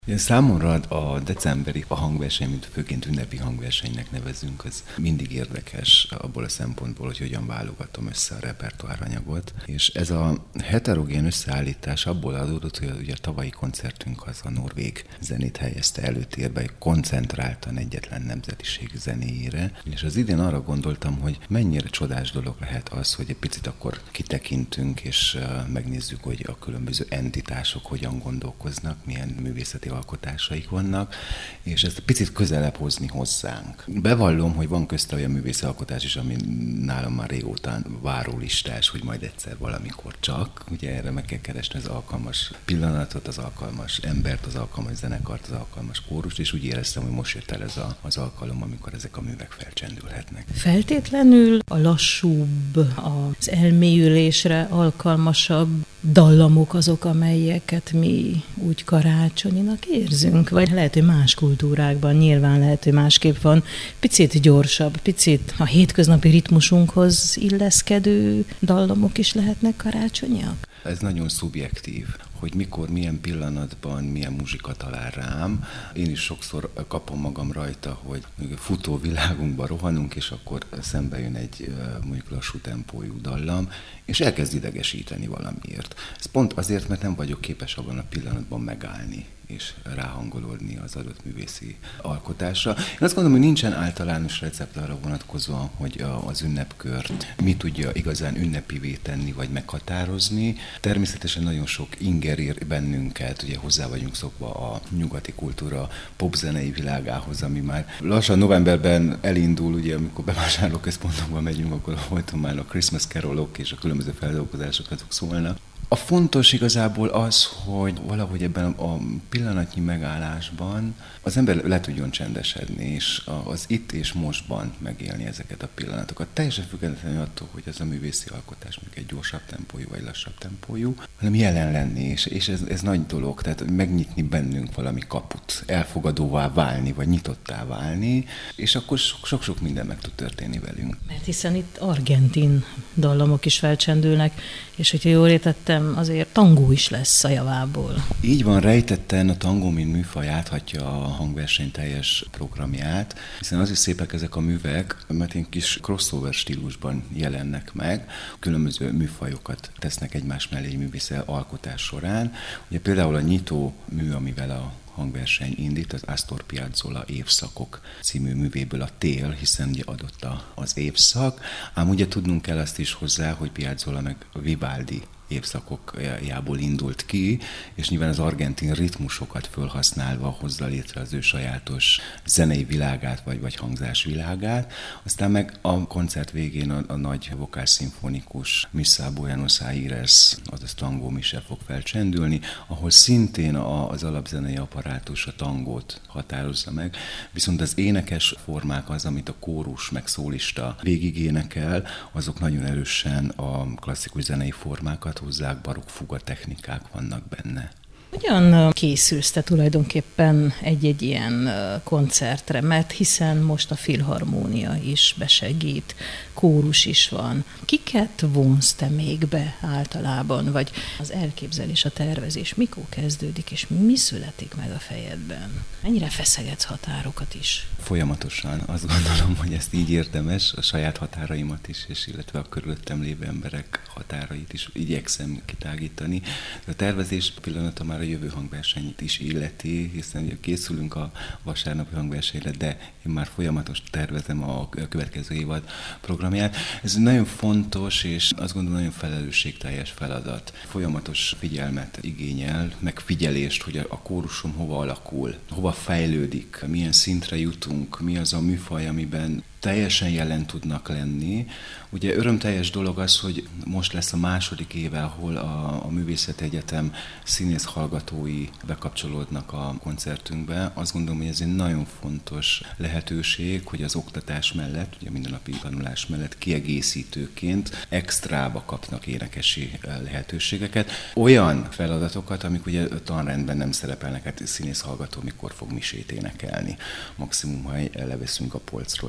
Számomra a decemberi hangverseny, mint főként ünnepi hangversenynek nevezünk, az mindig érdekes abból a szempontból, hogy hogyan válogatom össze a repertoáranyagot. És ez a heterogén összeállítás abból adódott, hogy ugye a tavalyi koncertünk az a norvég zenét helyezte előtérbe, koncentráltan egyetlen nemzetiség zenéjére. És az idén arra gondoltam, hogy mennyire csodás dolog lehet az, hogy egy picit akkor kitekintünk, és megnézzük, hogy a különböző entitások hogyan gondolkoznak, milyen művészeti alkotásaik vannak, és ezt picit közelebb hozni hozzánk. Bevallom, hogy van közte olyan művészi alkotás is, ami nálam már régóta várólistás, hogy majd egyszer valamikor csak. Ugye erre meg kell keresni az alkalmas pillanatot, az alkalmas embert, az alkalmas zenekart, az alkalmas kórust, és úgy éreztem, hogy most jött el ez az alkalom, amikor ezek a művek felcsendülhetnek. Feltétlenül a lassúbb, az elmélyülésre alkalmasabb dallamok azok, amelyeket mi úgy karácsonyinak érzünk? Vagy lehet, hogy más kultúrákban nyilván lehet, hogy másképp van. Picit gyorsabb, picit a hétköznapi ritmusunkhoz illeszkedő dallamok is lehetnek karácsonyiak? Ez nagyon szubjektív, hogy mikor, milyen pillanatban, milyen muzsika talál rám. Én is sokszor kapom magam rajta, hogy futó világunkba rohanunk, és akkor szembe jön egy mondjuk lassú tempójú dallam, és elkezd idegesíteni valamiért. Ez pont azért, mert nem vagyok képes abban a pillanatban megállni és ráhangolódni az adott művészi alkotásra. Én azt gondolom, hogy nincsen általános recept arra vonatkozóan, hogy az ünnepkört mi tudja igazán ünnepivé tenni, vagy meghatározni. Természetesen nagyon sok inger ér bennünket, ugye hozzá vagyunk szokva a nyugati kultúra popzenei világához, ami már lassan novemberben elindul, ugye amikor bevásárlóközpontokba megyünk, akkor folyton már a Christmas carolok és a különböző feldolgozások azok szólnak. A fontos igazából az, hogy valahogy ebben a pillanatnyi megállásban az ember le tudjon csendesedni, és az itt és mostban megélni ezeket a pillanatokat. Teljesen függetlenül attól, hogy ez a művészi alkotás még egy gyorsabb tempójú vagy lassabb tempójú, hanem jelen lenni, és ez nagy dolog, tehát megnyitni bennünk valami kaput, elfogadóvá válni, vagy nyitottá válni, és akkor sok-sok minden meg tud történni velünk. Mert hiszen itt argentin dallamok is felcsendülnek, és hogyha jól értettem, azért tangó is lesz a javából. Így van, rejtetten a tangó, mint műfaj áthatja a hangverseny teljes programját, hiszen az is szépek ezek a művek, mert egy kis crossover stílusban jelennek meg, különböző műfajokat tesznek egymás mellé művészi alkotás során. Ugye például a nyitó mű, amivel a hangverseny indít, az Astor Piazzolla Évszakok című művéből a tél, hiszen ugye adott az évszak, ám ugye tudnunk kell azt is hozzá, hogy Piazzolla meg Vivaldi évszakokjából indult ki, és nyilván az argentin ritmusokat felhasználva hozza létre az ő sajátos zenei világát, vagy hangzás világát. Aztán meg a koncert végén a nagy vokálszimfonikus Missa Buenos Aires, azaz tangó mise fog felcsendülni, ahol szintén az alapzenei apparátus a tangót határozza meg, viszont az énekes formák az, amit a kórus meg szólista végig énekel, azok nagyon erősen a klasszikus zenei formákat hozzák, barokk fuga technikák vannak benne. Hogyan készülsz te tulajdonképpen egy ilyen koncertre? Mert hiszen most a filharmónia is besegít, kórus is van. Kiket vonsz te még be általában? Vagy az elképzelés, a tervezés mikor kezdődik, és mi születik meg a fejedben? Mennyire feszegetsz határokat is? Folyamatosan. Azt gondolom, hogy ezt így érdemes, a saját határaimat is, és illetve a körülöttem lévő emberek határait is igyekszem kitágítani. A tervezés pillanata már a jövő hangversenyt is illeti, hiszen készülünk a vasárnapi hangversenyre, de én már folyamatos tervezem a következő évad programját. Ez nagyon fontos, és azt gondolom nagyon felelősségteljes feladat. Folyamatos figyelmet igényel, megfigyelést, hogy a kórusom hova alakul, hova fejlődik, milyen szintre jutunk, mi az a műfaj, amiben teljesen jelen tudnak lenni. Ugye örömteljes dolog az, hogy most lesz a második éve, ahol a Művészeti Egyetem színész hallgatói bekapcsolódnak a koncertünkbe. Azt gondolom, hogy ez egy nagyon fontos lehetőség, hogy az oktatás mellett, ugye mindennapi tanulás mellett kiegészítőként extrába kapnak énekesi lehetőségeket. Olyan feladatokat, amik ugye a tanrendben nem szerepelnek, hát színész hallgató mikor fog misét énekelni. Maximum, ha leveszünk a polcról egy olyan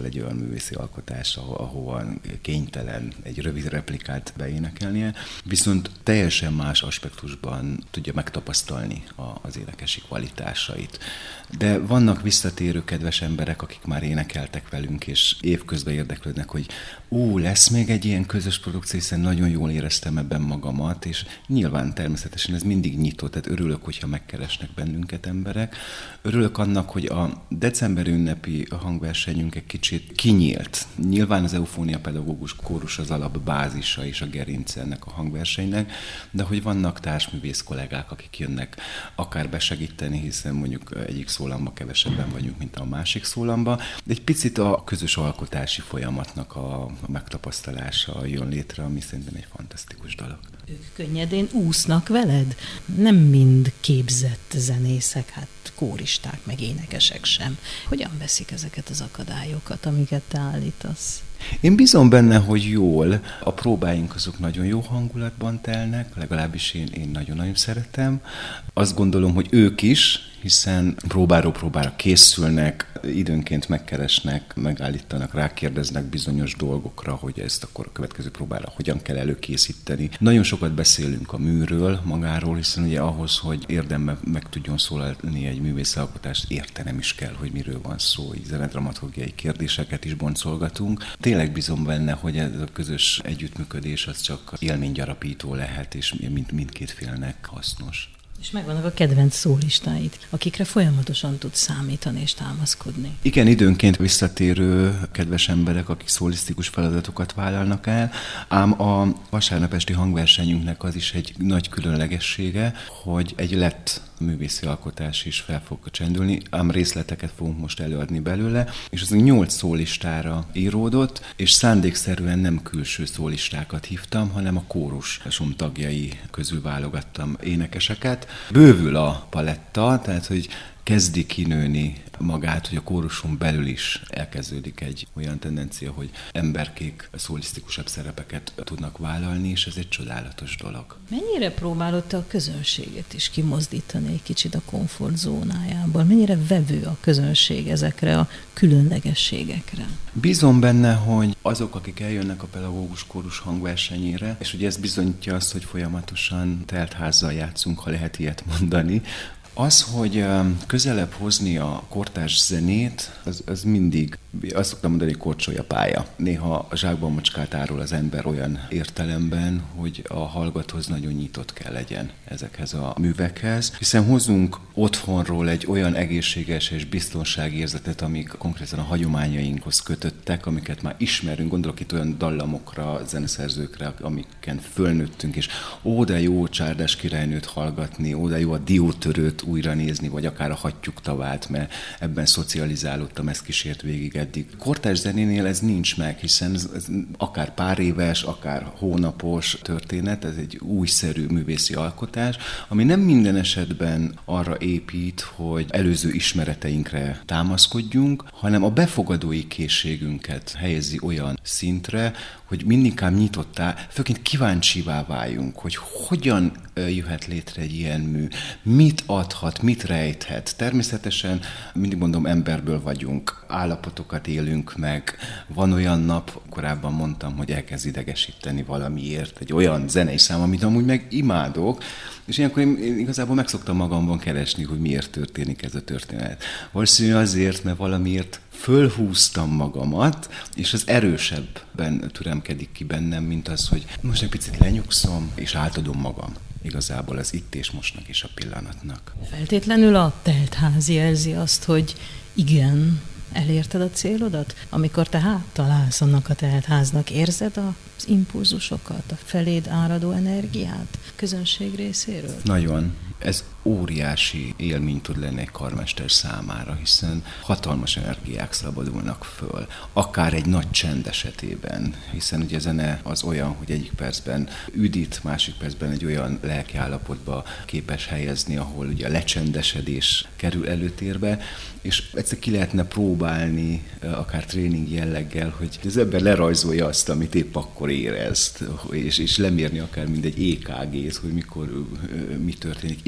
művészi alkotás, ahova kénytelen egy rövid replikát beénekelnie, viszont teljesen más aspektusban tudja megtapasztalni az énekesi kvalitásait. De vannak visszatérő kedves emberek, akik már énekeltek velünk, és évközben érdeklődnek, hogy lesz még egy ilyen közös produkció, hiszen nagyon jól éreztem ebben magamat, és nyilván természetesen ez mindig nyitott, tehát örülök, hogyha megkeresnek bennünket emberek. Örülök annak, hogy a december ünnepi hangversenyünk egy kicsit kinyílt. Nyilván az Eufónia Pedagógus Kórus az alapbázisa és a gerince ennek a hangversenynek, de hogy vannak társművész kollégák, akik jönnek akár besegíteni, hiszen mondjuk egyik szólamba kevesebben vagyunk, mint a másik szólamba. De egy picit a közös alkotási folyamatnak a megtapasztalása jön létre, ami szerintem egy fantasztikus dolog. Ők könnyedén úsznak veled? Nem mind képzett zenészek, hát kóristák, meg énekesek sem. Hogyan veszik ezeket az akadályokat, amiket te állítasz? Én bízom benne, hogy jól. A próbáink azok nagyon jó hangulatban telnek, legalábbis én nagyon-nagyon szeretem. Azt gondolom, hogy ők is, hiszen próbáról próbára készülnek, időnként megkeresnek, megállítanak, rákérdeznek bizonyos dolgokra, hogy ezt akkor a következő próbára hogyan kell előkészíteni. Nagyon sokat beszélünk a műről magáról, hiszen ugye ahhoz, hogy érdemben meg tudjon szólalni egy művészalkotást, értenem is kell, hogy miről van szó, így zenedramaturgiai kérdéseket is boncolgatunk. Tényleg bízom benne, hogy ez a közös együttműködés az csak élménygyarapító lehet, és mindkét félnek hasznos. És megvannak a kedvenc szólistáid, akikre folyamatosan tudsz számítani és támaszkodni. Igen, időnként visszatérő kedves emberek, akik szólisztikus feladatokat vállalnak el, ám a vasárnap esti hangversenyünknek az is egy nagy különlegessége, hogy egy lett művészi alkotás is fel fog csendülni, ám részleteket fogunk most előadni belőle, és az 8 szólistára íródott, és szándékszerűen nem külső szólistákat hívtam, hanem a kórusom tagjai közül válogattam énekeseket. Bővül a paletta, tehát hogy kezdi kinőni magát, hogy a kóruson belül is elkezdődik egy olyan tendencia, hogy emberkék szólisztikusabb szerepeket tudnak vállalni, és ez egy csodálatos dolog. Mennyire próbálod te a közönséget is kimozdítani egy kicsit a komfortzónájából? Mennyire vevő a közönség ezekre a különlegességekre? Bízom benne, hogy azok, akik eljönnek a pedagógus kórus hangversenyére, és ugye ez bizonyítja azt, hogy folyamatosan telt házzal játszunk, ha lehet ilyet mondani, az, hogy közelebb hozni a kortárs zenét, az mindig, azt szoktam mondani, korcsolya pálya. Néha a zsákban macskát árul az ember olyan értelemben, hogy a hallgatóhoz nagyon nyitott kell legyen ezekhez a művekhez, hiszen hozunk otthonról egy olyan egészséges és biztonságérzetet, amik konkrétan a hagyományainkhoz kötöttek, amiket már ismerünk, gondolok itt olyan dallamokra, zeneszerzőkre, amiken fölnőttünk, és de jó Csárdás királynőt hallgatni, de jó a Diótörőt újra nézni, vagy akár a Hattyúk tavát, mert ebben szocializálódtam, ezt kísért végig eddig. Kortárs zenénél ez nincs meg, hiszen ez akár pár éves, akár hónapos történet, ez egy újszerű művészi alkotás, ami nem minden esetben arra épít, hogy előző ismereteinkre támaszkodjunk, hanem a befogadói készségünket helyezi olyan szintre, hogy mindinkább nyitottá, főként kíváncsivá váljunk, hogy hogyan jöhet létre egy ilyen mű, mit adhat, mit rejthet. Természetesen, mindig mondom, emberből vagyunk, állapotokat élünk meg, van olyan nap, korábban mondtam, hogy elkezd idegesíteni valamiért, egy olyan zenei szám, amit amúgy meg imádok, és ilyenkor én igazából meg szoktam magamban keresni, hogy miért történik ez a történet. Valószínűleg azért, mert valamiért fölhúztam magamat, és az erősebben türemkedik ki bennem, mint az, hogy most egy picit lenyugszom, és átadom magam. Igazából az itt és mostnak is a pillanatnak. Feltétlenül a teltház jelzi azt, hogy igen, elérted a célodat? Amikor te háttalálsz annak a teltháznak, érzed az impulzusokat, a feléd áradó energiát közönség részéről? Nagyon. Ez óriási élmény tud lenni egy karmester számára, hiszen hatalmas energiák szabadulnak föl. Akár egy nagy csend esetében, hiszen ugye a zene az olyan, hogy egyik percben üdít, másik percben egy olyan lelkiállapotba képes helyezni, ahol ugye a lecsendesedés kerül előtérbe, és egyszer ki lehetne próbálni, akár tréning jelleggel, hogy az ember lerajzolja azt, amit épp akkor érez, és lemérni akár mindegy EKG-t, hogy mikor mi történik. Igen,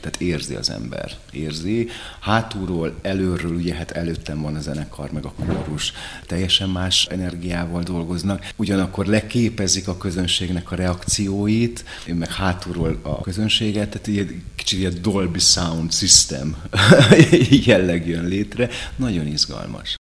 Tehát érzi az ember. Érzi. Hátulról, előről, ugye hát előttem van a zenekar, meg a kórus, teljesen más energiával dolgoznak. Ugyanakkor leképezik a közönségnek a reakcióit, meg hátulról a közönséget, tehát ilyen kicsit ilyen Dolby Sound System jelleg jön létre. Nagyon izgalmas.